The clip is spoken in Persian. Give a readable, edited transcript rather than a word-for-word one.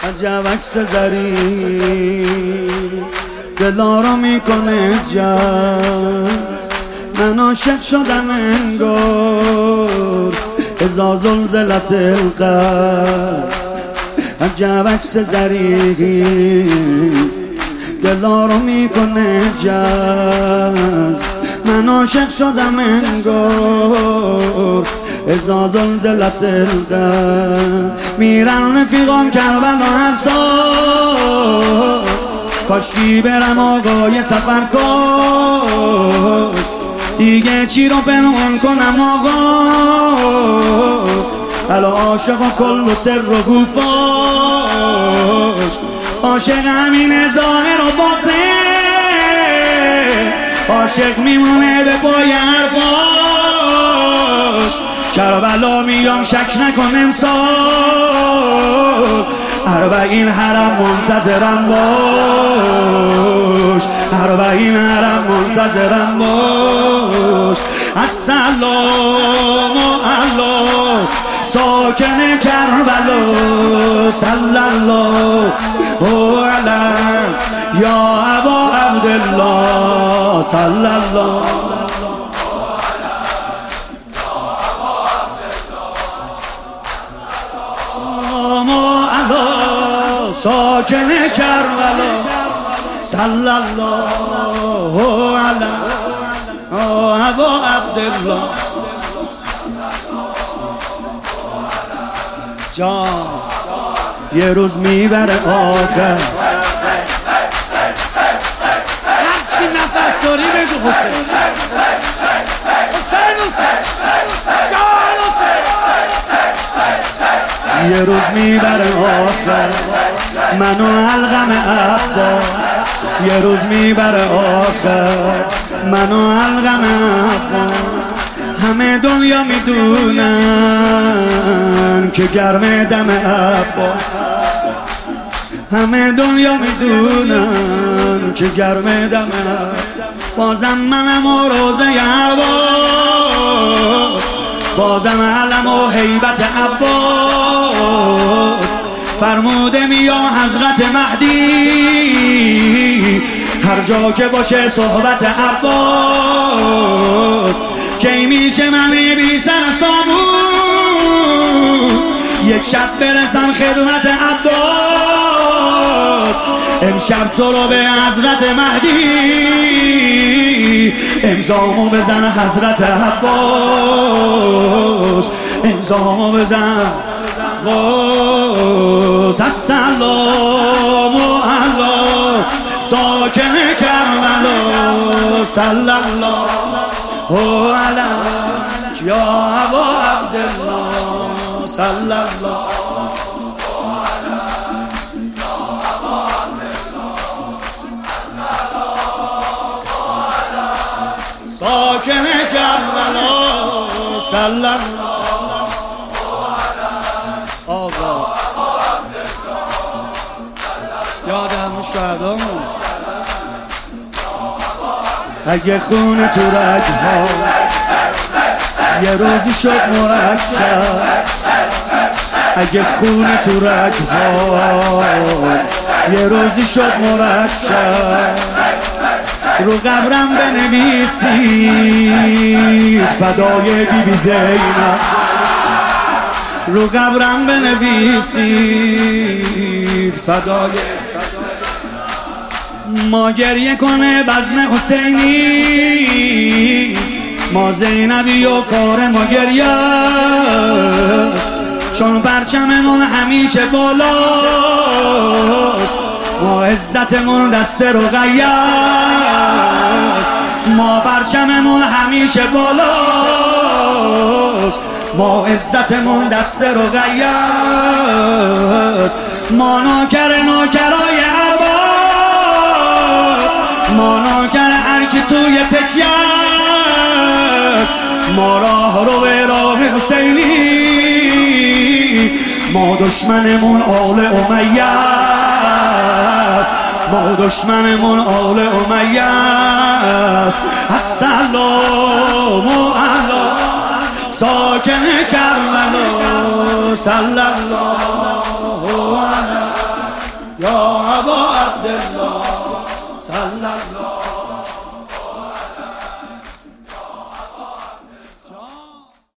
عجب عکس زری دلا میکنه جست. من عاشق شدم انگار اذا زلزلت القلب. عجب عکس زری دلا میکنه جست. من عاشق شدم انگار اذا زلزلت القلب. میرن رفیقام کربلا هر سال، کاشکی برم آقای سفر کن. دیگه چی رو پنهان کنم آقا، الا عاشق و کل و سر و گوفاش. عاشق همین ظاهر و باطن، عاشق میمونه به پای حرفاش. کربلا میام شک نکن امسال، اربعین حرم منتظرم باش، اربعین حرم منتظرم باش. السلام الله ساکن کربلا، صلی الله علیه یا ابا عبدالله، صلی الله ساکن کربلا، صلی الله علیه ابا عبدالله. جان یه روز میبره آخر، هرچی نفس داری بگو حسین، حسین جان حسین. یه روز میبره آخر منو علقم عباس. یه روز میبره آخر منو علقم عباس. همه دنیا میدونن که گرم دم عباس، همه دنیا میدونن که گرم دم عباس. بازم منم و روزه عباس، بازم علم و حیبت عباس. فرموده میام حضرت مهدی، هر جا که باشه صحبت عباس. کی میشه من بی سر سامون، یک شب برسم خدمت عباس. امشب تو رو به حضرت مهدی، امضامو بزن حضرت عباس، امضامو بزن عباس. السلام الله ساکن کربلا، صلی الله علیه یا ابا عبدالله، صلی الله ساکن کربلا، صلی الله. آقا یاد همون شهدامون، اگه خون تو رگها یه روزی شد مرکب، اگه خون تو رگها یه روزی شد مرکب. رو قبرم بنویسید فدای بی بی زینب، رو قبرم بنویسید فدای. ما گریه کنه بزم حسینی، ما زینبی و کار ما گریه، چون پرچممون همیشه بالاست. ما عزتمون دست رقیه است، ما پرچممون همیشه بالاست. ما عزتمون دست رقیه است، ما ناکرای عباس، ما ناکر هرکی توی تکیه است. ما راه رو به راه حسینی، ما دشمنمون آل امیه است، ما دشمنمون آل امیه است. السلام علی ساکن کربلا، صلی الله علیه عبدالله صلی الله